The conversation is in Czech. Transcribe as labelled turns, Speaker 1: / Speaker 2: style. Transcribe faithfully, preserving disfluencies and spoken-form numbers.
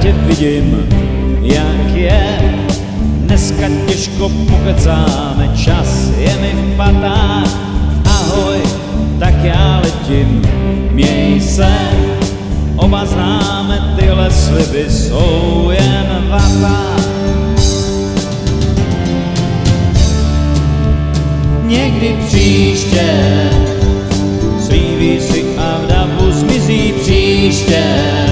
Speaker 1: tě vidím, jak je. Dneska těžko pokecáme, čas je mi faták. Ahoj, tak já letím, měj se. Oba známe, tyhle sliby jsou jen vata. Někdy příště slíbí si a v davu zmizí příště.